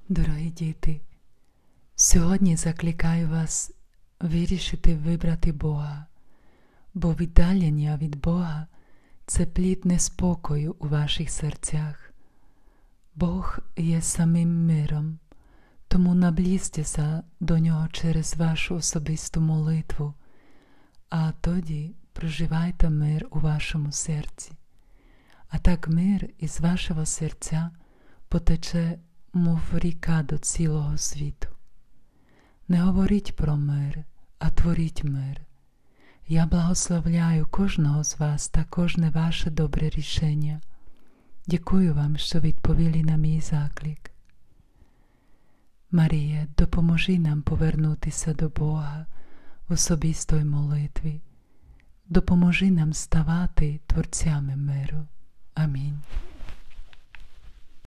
Дорогі діти, сьогодні закликаю вас вирішити вибрати Бога, бо віддалення від Бога – це плід неспокою у ваших серцях. Бог є самим миром, тому наблизьтеся до Нього через вашу особисту молитву, а тоді проживайте мир у вашому серці. А так мир із вашого серця потече, мов ріка до цілого світу. Не говоріть про мир, а творіть мир. Я благословляю кожного з вас та кожне ваше добре рішення. Дякую вам, що відповіли на мій заклик. Марія, допоможи нам повернутися до Бога в особистій молитві. Допоможи нам ставати творцями миру. Амінь.